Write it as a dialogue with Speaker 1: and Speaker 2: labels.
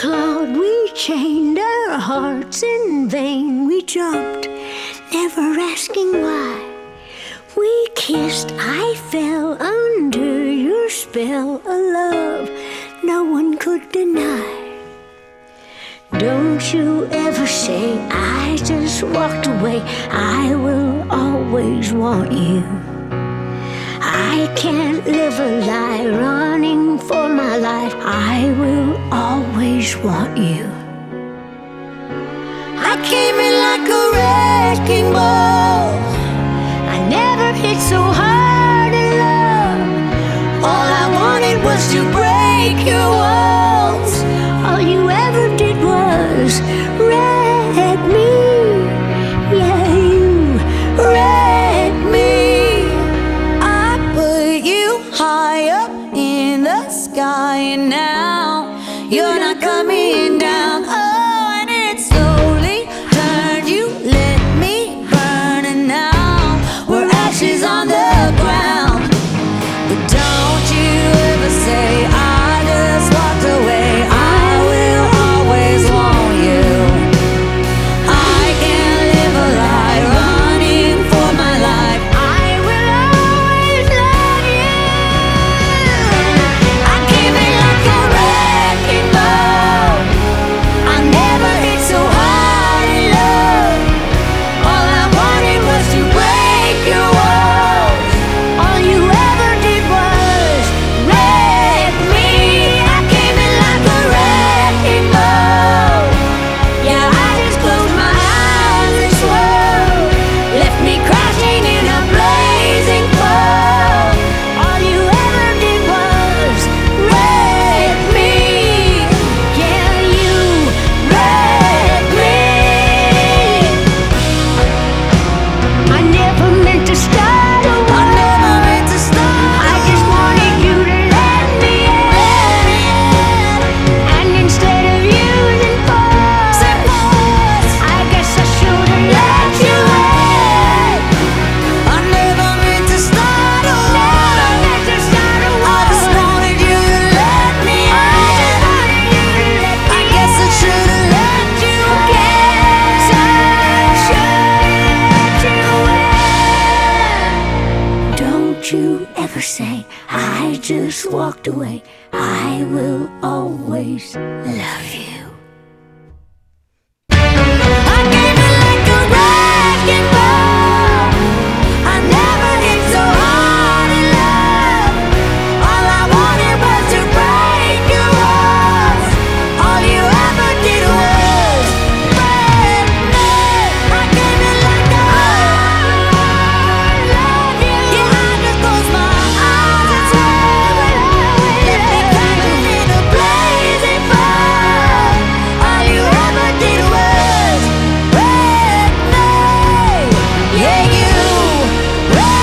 Speaker 1: cloud we chained our hearts in vain. We jumped, never asking why. We kissed, I fell under your spell, a love no one could deny. Don't you ever say I just walked away. I will always want you. I can't live a lie running for my life. I will always want you. I came in like a wrecking ball. I never hit so hard in love. All I wanted was to break your walls. All you ever did was wreck me. Yeah, you wrecked me. I put you high up in the sky, and now you're not coming down. Oh, and it slowly turned. You let me burn, and now we're ashes on the ground. But don't you ever say I just walked away. I will always want you. I can't live a lie running for my life. I will always love you. I came in like a wrecking ball. I never hit so hard in love. All I wanted was to break your walls. All you ever did was wreck me. I came in like a wrecking ball. Yeah, I just closed my eyes and swore. Left me crashing in a blazing fall. All you ever did was wreck me. Yeah, you wrecked me. I never meant to start a war. I just wanted you to let me in. And instead of using force, I guess I should've let you in. I never meant to start a war. I just wanted you to let me in. I guess I should've let you in. Don't you ever say I just walked away. I will always love you. I came in like a wrecking ball. I never hit so hard in love. All I wanted was to break your walls. All you ever did was wreck me. I came in like a love you. Yeah, I just closed my eyes and swore. Let me crashing in a blazing fall. All you ever did was wreck me. Yeah, you wrecked me.